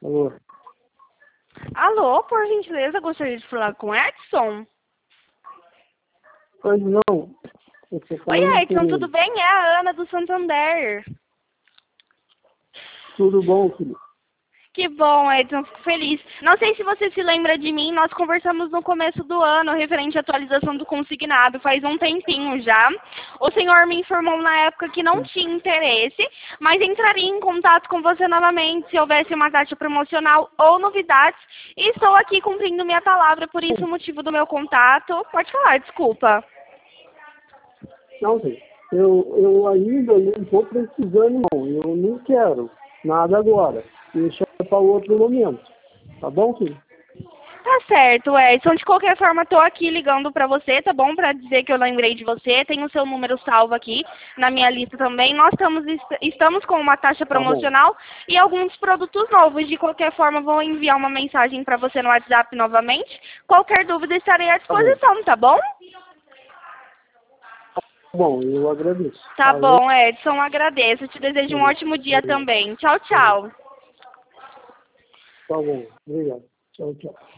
Alô? Alô, por gentileza, gostaria de falar com Edson? Pois não. Você tá Oi, indo Edson, por... tudo bem? É a Ana do Santander. Tudo bom, filho? Que bom, Edson, fico feliz. Não sei se você se lembra de mim, nós conversamos no começo do ano, referente à atualização do consignado, faz um tempinho já. O senhor me informou na época que não tinha interesse, mas entraria em contato com você novamente se houvesse uma taxa promocional ou novidades. E estou aqui cumprindo minha palavra, por isso o motivo do meu contato. Pode falar, desculpa. Não, filho. Eu ainda não estou precisando, não. Eu não quero nada agora. Deixa para outro momento. Tá bom, filho? Tá certo, Edson. De qualquer forma, tô aqui ligando pra você, tá bom? Pra dizer que eu lembrei de você. Tenho o seu número salvo aqui na minha lista também. Nós estamos com uma taxa Tá bom. promocional e alguns produtos novos. De qualquer forma, vou enviar uma mensagem pra você no WhatsApp novamente. Qualquer dúvida, estarei à Tá bom. disposição, tá bom? Tá bom, eu agradeço. Tá Falou. bom, Edson. Agradeço. Te desejo um ótimo dia Obrigado. também. Tchau, Obrigado. tchau. Tá bom. Obrigado. Tchau, tchau.